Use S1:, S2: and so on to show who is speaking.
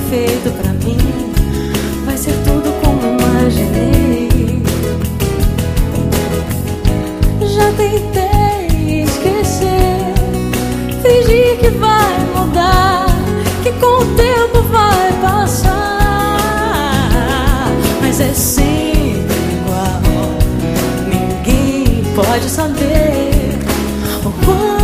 S1: feito pra mim vai ser tudo como imaginei. Já tentei esquecer, fingir que vai mudar, que com o tempo vai passar, mas é sempre igual. Ninguém pode saber o quanto